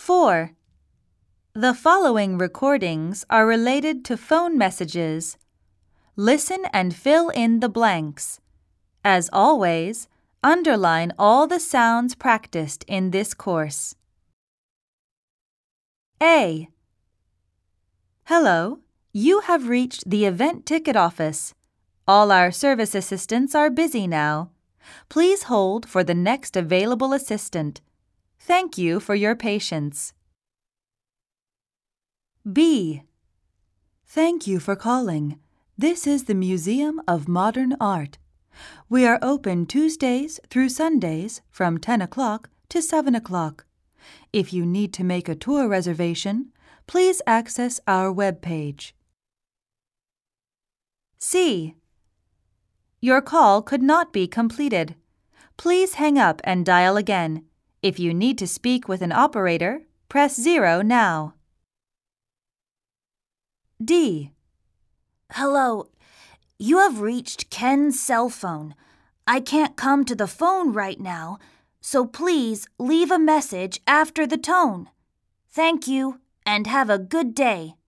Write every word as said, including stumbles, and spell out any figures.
four. The following recordings are related to phone messages. Listen and fill in the blanks. As always, underline all the sounds practiced in this course. A. Hello, you have reached the event ticket office. All our service assistants are busy now. Please hold for the next available assistant. Thank you for your patience. B. Thank you for calling. This is the Museum of Modern Art. We are open Tuesdays through Sundays from ten o'clock to seven o'clock. If you need to make a tour reservation, please access our webpage. C. Your call could not be completed. Please hang up and dial again. If you need to speak with an operator, press zero now. D. Hello, you have reached Ken's cell phone. I can't come to the phone right now, so please leave a message after the tone. Thank you, and have a good day.